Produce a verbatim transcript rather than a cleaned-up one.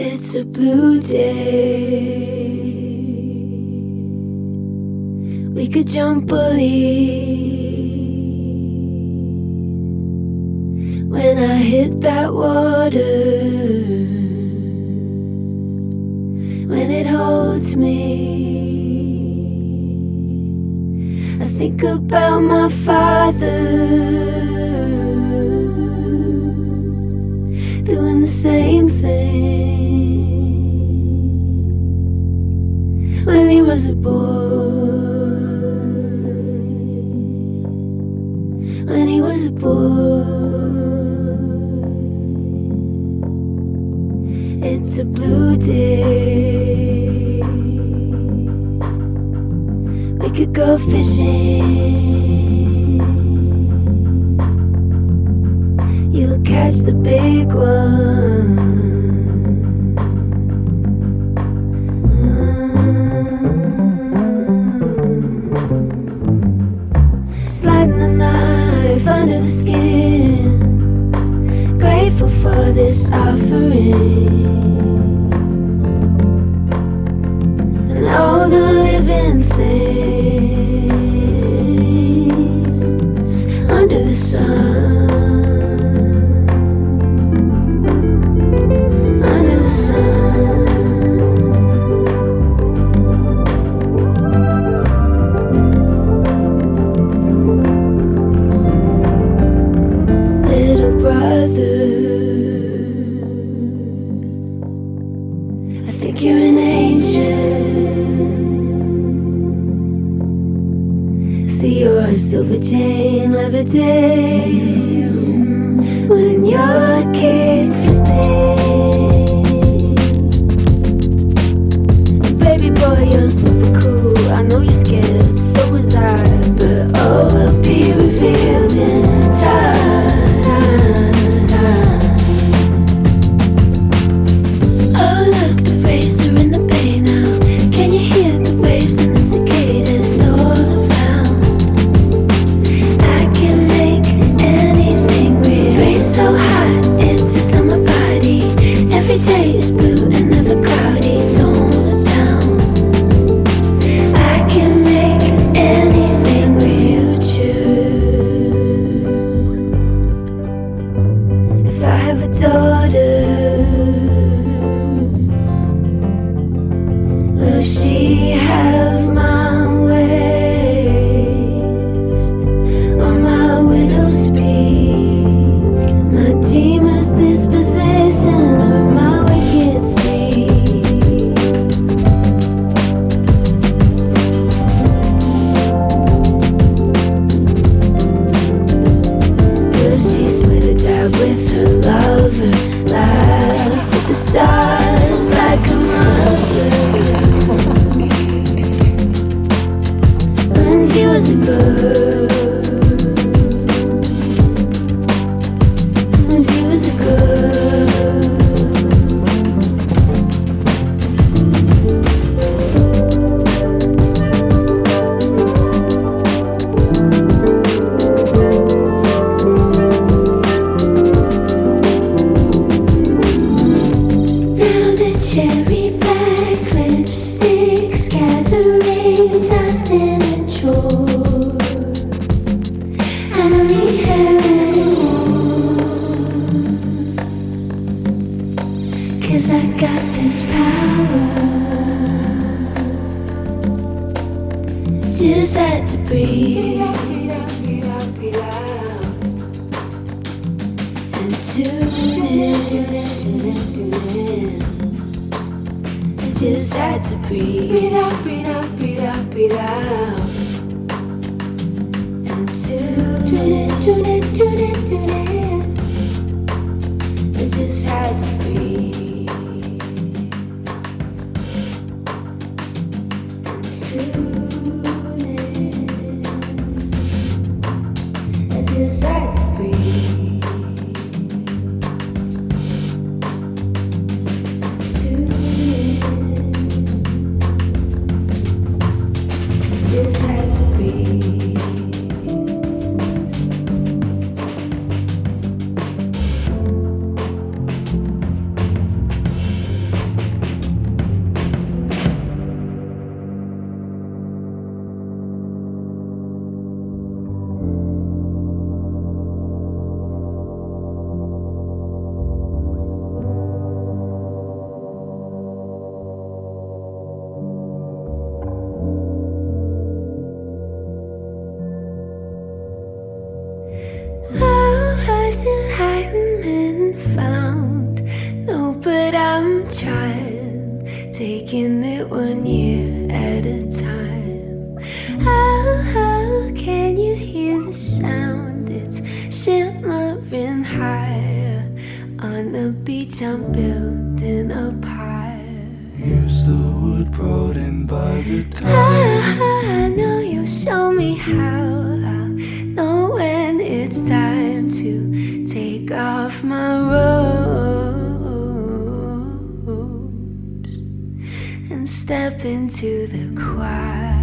It's a blue day. We could jump bully. When I hit that water, when it holds me, I think about my father doing the same thing when he was a boy. When he was a boy. It's a blue day. We could go fishing. You'll catch the big one. Mm. Sliding the knife under the skin. Grateful for this offering. All the living things under the sun, under the sun. Little brother, I think you're an angel. See your silver chain levitating when you're kick flipping. Baby boy, you're super cool. I know you're scared, so was I. But all will be revealed in time, time, time. Oh look, the rays are in the bay now. Can you hear the waves and the cicadas all around? So hot, it's a summer party. Every day is blue and never cloudy. Don't look down. I can make anything with future. If I have a daughter, will she have my waist or my widow's speed? My dreamer's disposition or my wicked seed. Will she split a tab with her lover? Laugh with the stars like a mother. When she was a girl, she was a girl. Now the cherry black lipsticks gathering dust in a drawer. I don't need hair anymore, 'cause I got this power. Just had to breathe and tune in. Just had to breathe. Breathe out, breathe out, breathe out, breathe out. And tune in, tune in, tune in, tune in. I just had to breathe. I just had to breathe. Tune in. Just had to breathe. taking it one year at a time. How, how can you hear the sound? It's shimmering higher. On the beach I'm building a pyre. Here's the wood brought in by the tide. I, I know you'll show me how. I'll know when it's time to take off my robes and step into the quiet.